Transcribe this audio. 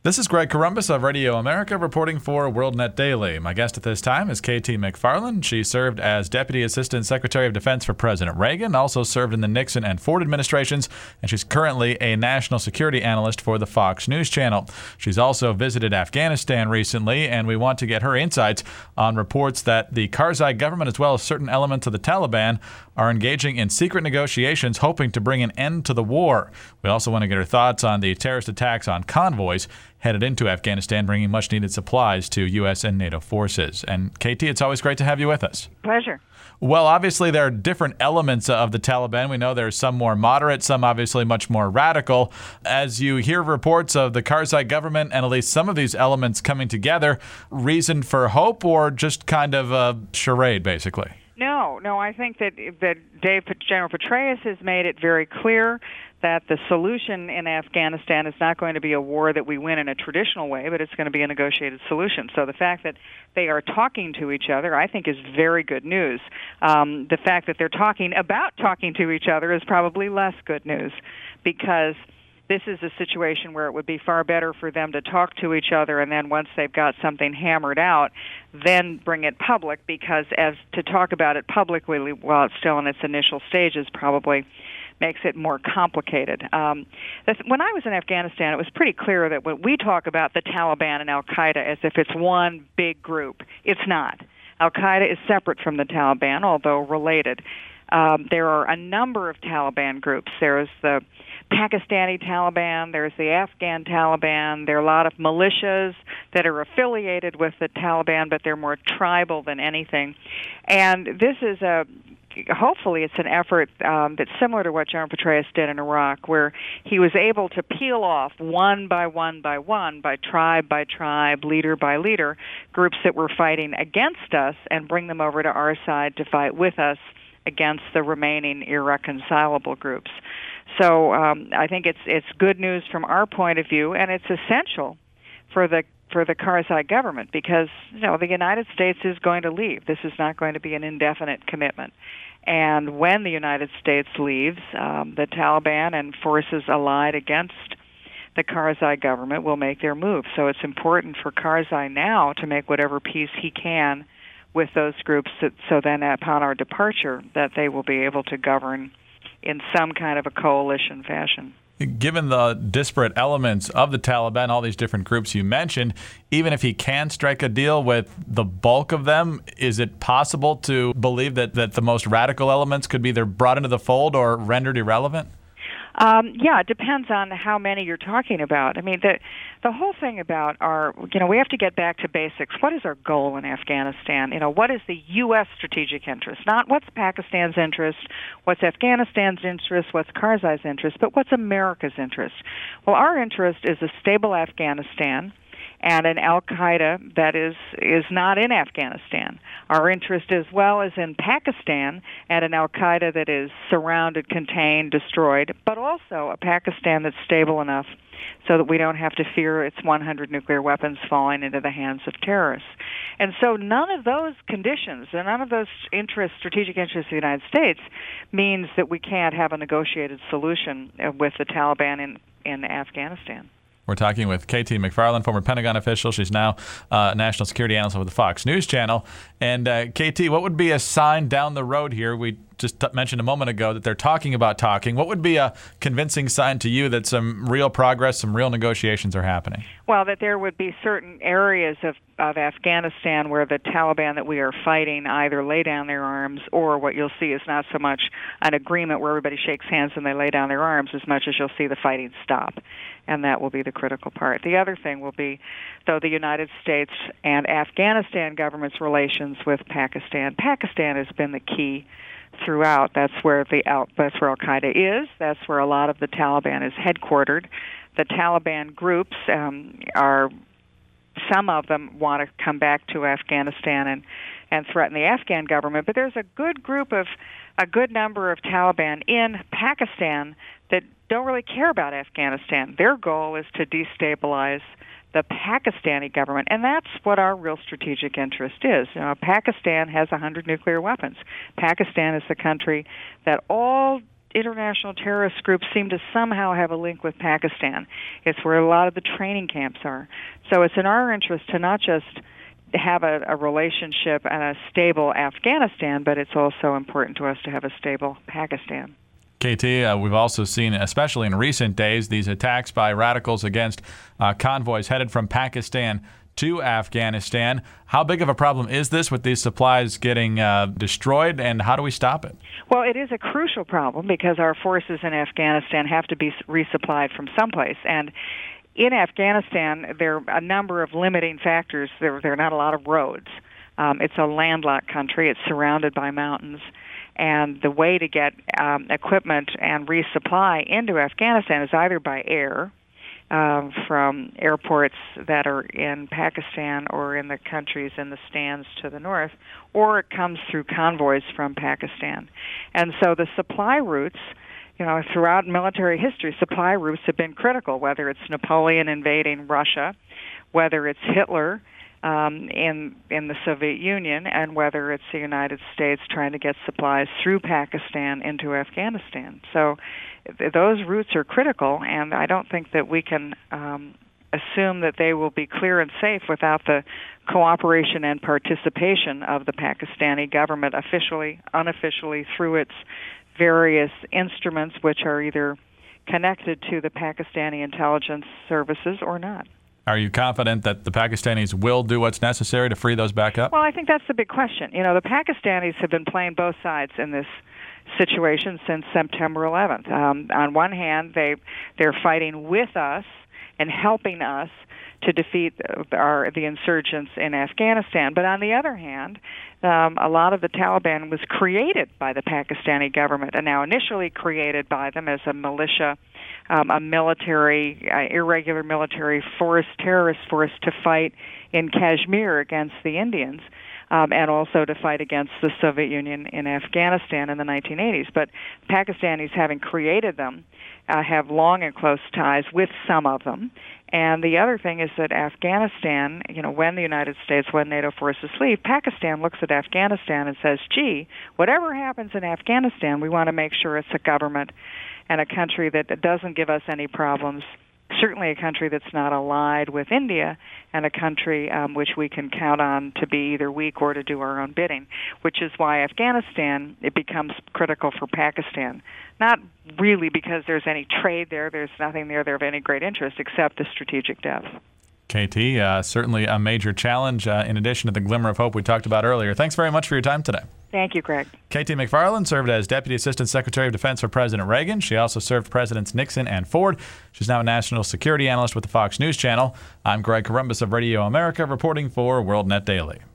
This is Greg Corombos of Radio America reporting for WorldNet Daily. My guest at this time is KT McFarland. She served as Deputy Assistant Secretary of Defense for President Reagan, also served in the Nixon and Ford administrations, and she's currently a national security analyst for the Fox News Channel. She's also visited Afghanistan recently, and we want to get her insights on reports that the Karzai government, as well as certain elements of the Taliban, are engaging in secret negotiations hoping to bring an end to the war. We also want to get her thoughts on the terrorist attacks on convoys headed into Afghanistan, bringing much-needed supplies to U.S. and NATO forces. And KT, it's always great to have you with us. Pleasure. Well, obviously, there are different elements of the Taliban. We know there's some more moderate, some obviously much more radical. As you hear reports of the Karzai government and at least some of these elements coming together, reason for hope or just kind of a charade, basically? No, I think that General Petraeus has made it very clear that the solution in Afghanistan is not going to be a war that we win in a traditional way, but it's going to be a negotiated solution. So the fact that they are talking to each other, I think, is very good news. The fact that they're talking to each other is probably less good news, because this is a situation where it would be far better for them to talk to each other, and then once they've got something hammered out, then bring it public, because as to talk about it publicly while it's still in its initial stages probably makes it more complicated. When I was in Afghanistan, it was pretty clear that when we talk about the Taliban and Al-Qaeda as if it's one big group, it's not. Al-Qaeda is separate from the Taliban, although related. There are a number of Taliban groups. There's the Pakistani Taliban, there's the Afghan Taliban, there are a lot of militias that are affiliated with the Taliban, but they're more tribal than anything. And this is hopefully it's an effort that's similar to what General Petraeus did in Iraq, where he was able to peel off one by one, by tribe, leader by leader, groups that were fighting against us and bring them over to our side to fight with us against the remaining irreconcilable groups. So I think it's good news from our point of view, and it's essential for the Karzai government, because the United States is going to leave. This is not going to be an indefinite commitment. And when the United States leaves, the Taliban and forces allied against the Karzai government will make their move. So it's important for Karzai now to make whatever peace he can with those groups, so then upon our departure that they will be able to govern in some kind of a coalition fashion. Given the disparate elements of the Taliban, all these different groups you mentioned, even if he can strike a deal with the bulk of them, is it possible to believe that the most radical elements could be either brought into the fold or rendered irrelevant? Yeah, it depends on how many you're talking about. I mean, the whole thing about we have to get back to basics. What is our goal in Afghanistan? What is the U.S. strategic interest? Not what's Pakistan's interest, what's Afghanistan's interest, what's Karzai's interest, but what's America's interest? Well, our interest is a stable Afghanistan and an Al-Qaeda that is not in Afghanistan. Our interest as well is in Pakistan and an Al-Qaeda that is surrounded, contained, destroyed, but also a Pakistan that's stable enough so that we don't have to fear its 100 nuclear weapons falling into the hands of terrorists. And so none of those conditions and none of those strategic interests of the United States means that we can't have a negotiated solution with the Taliban in Afghanistan. We're talking with KT McFarland, former Pentagon official. She's now national security analyst with the Fox News Channel. And KT, what would be a sign down the road here? We just mentioned a moment ago that they're talking about talking. What would be a convincing sign to you that some real progress, some real negotiations are happening? Well, that there would be certain areas of Afghanistan where the Taliban that we are fighting either lay down their arms, or what you'll see is not so much an agreement where everybody shakes hands and they lay down their arms as much as you'll see the fighting stop. And that will be the critical part. The other thing will be, though, the United States and Afghanistan government's relations with Pakistan. Pakistan has been the key throughout. That's where Al-Qaeda is. That's where a lot of the Taliban is headquartered. The Taliban groups some of them want to come back to Afghanistan and threaten the Afghan government, but there's a good number of Taliban in Pakistan that don't really care about Afghanistan. Their goal is to destabilize the Pakistani government, and that's what our real strategic interest is. Pakistan has 100 nuclear weapons. Pakistan is the country that all international terrorist groups seem to somehow have a link with Pakistan. It's where a lot of the training camps are. So it's in our interest to not just have a relationship and a stable Afghanistan, but it's also important to us to have a stable Pakistan. KT, we've also seen, especially in recent days, these attacks by radicals against convoys headed from Pakistan to Afghanistan. How big of a problem is this with these supplies getting destroyed, and how do we stop it? Well, it is a crucial problem because our forces in Afghanistan have to be resupplied from someplace. And in Afghanistan, there are a number of limiting factors. There are not a lot of roads. It's a landlocked country. It's surrounded by mountains. And the way to get equipment and resupply into Afghanistan is either by air, from airports that are in Pakistan or in the countries in the stands to the north, or it comes through convoys from Pakistan. And so the supply routes, throughout military history, supply routes have been critical, whether it's Napoleon invading Russia, whether it's Hitler in the Soviet Union, and whether it's the United States trying to get supplies through Pakistan into Afghanistan. So those routes are critical, and I don't think that we can assume that they will be clear and safe without the cooperation and participation of the Pakistani government, officially, unofficially, through its various instruments, which are either connected to the Pakistani intelligence services or not. Are you confident that the Pakistanis will do what's necessary to free those back up? Well, I think that's the big question. The Pakistanis have been playing both sides in this situation since September 11th. On one hand, they're fighting with us and helping us to defeat the insurgents in Afghanistan. But on the other hand, a lot of the Taliban was created by the Pakistani government, and now initially created by them as a militia, a military, irregular military force, terrorist force to fight in Kashmir against the Indians. And also to fight against the Soviet Union in Afghanistan in the 1980s. But Pakistanis, having created them, have long and close ties with some of them. And the other thing is that Afghanistan, when the United States, when NATO forces leave, Pakistan looks at Afghanistan and says, gee, whatever happens in Afghanistan, we want to make sure it's a government and a country that doesn't give us any problems. Certainly a country that's not allied with India, and a country which we can count on to be either weak or to do our own bidding, which is why Afghanistan, it becomes critical for Pakistan. Not really because there's any trade there. There's nothing there of any great interest except the strategic depth. KT, certainly a major challenge in addition to the glimmer of hope we talked about earlier. Thanks very much for your time today. Thank you, Greg. KT McFarland served as Deputy Assistant Secretary of Defense for President Reagan. She also served Presidents Nixon and Ford. She's now a national security analyst with the Fox News Channel. I'm Greg Corombos of Radio America, reporting for WorldNet Daily.